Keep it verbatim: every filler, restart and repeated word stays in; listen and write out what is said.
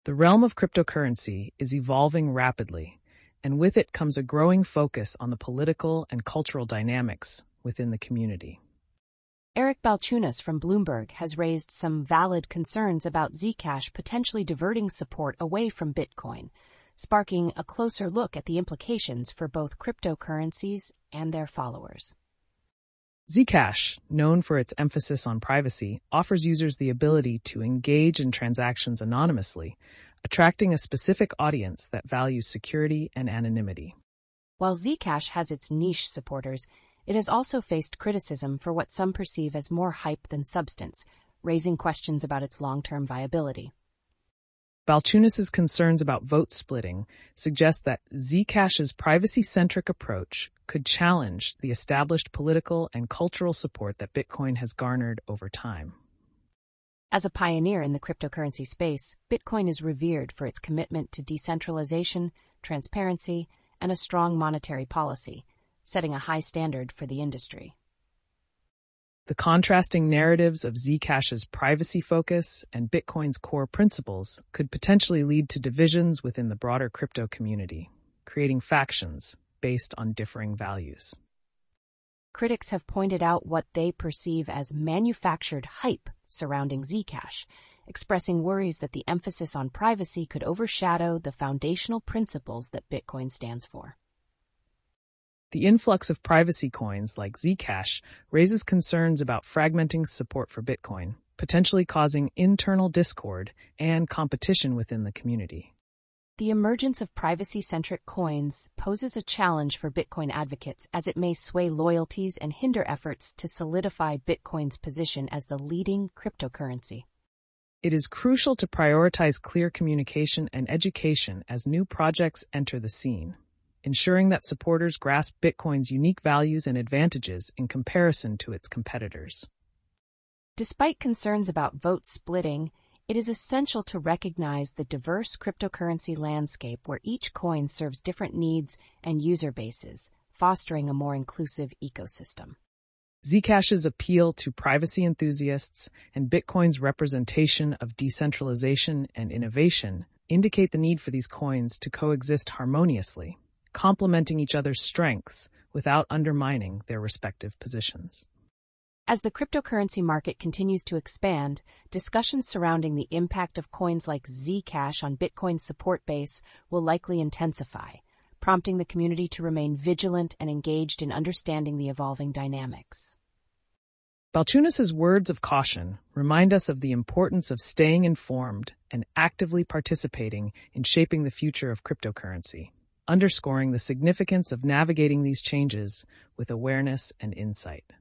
The realm of cryptocurrency is evolving rapidly, and with it comes a growing focus on the political and cultural dynamics within the community. Eric Balchunas from Bloomberg has raised some valid concerns about Zcash potentially diverting support away from Bitcoin, sparking a closer look at the implications for both cryptocurrencies and their followers. Zcash, known for its emphasis on privacy, offers users the ability to engage in transactions anonymously, attracting a specific audience that values security and anonymity. While Zcash has its niche supporters, it has also faced criticism for what some perceive as more hype than substance, raising questions about its long-term viability. Balchunas' concerns about vote splitting suggest that Zcash's privacy-centric approach could challenge the established political and cultural support that Bitcoin has garnered over time. As a pioneer in the cryptocurrency space, Bitcoin is revered for its commitment to decentralization, transparency, and a strong monetary policy, setting a high standard for the industry. The contrasting narratives of Zcash's privacy focus and Bitcoin's core principles could potentially lead to divisions within the broader crypto community, creating factions based on differing values. Critics have pointed out what they perceive as manufactured hype surrounding Zcash, expressing worries that the emphasis on privacy could overshadow the foundational principles that Bitcoin stands for. The influx of privacy coins like Zcash raises concerns about fragmenting support for Bitcoin, potentially causing internal discord and competition within the community. The emergence of privacy-centric coins poses a challenge for Bitcoin advocates as it may sway loyalties and hinder efforts to solidify Bitcoin's position as the leading cryptocurrency. It is crucial to prioritize clear communication and education as new projects enter the scene, ensuring that supporters grasp Bitcoin's unique values and advantages in comparison to its competitors. Despite concerns about vote splitting, it is essential to recognize the diverse cryptocurrency landscape where each coin serves different needs and user bases, fostering a more inclusive ecosystem. Zcash's appeal to privacy enthusiasts and Bitcoin's representation of decentralization and innovation indicate the need for these coins to coexist harmoniously, complementing each other's strengths without undermining their respective positions. As the cryptocurrency market continues to expand, discussions surrounding the impact of coins like Zcash on Bitcoin's support base will likely intensify, prompting the community to remain vigilant and engaged in understanding the evolving dynamics. Balchunas' words of caution remind us of the importance of staying informed and actively participating in shaping the future of cryptocurrency, underscoring the significance of navigating these changes with awareness and insight.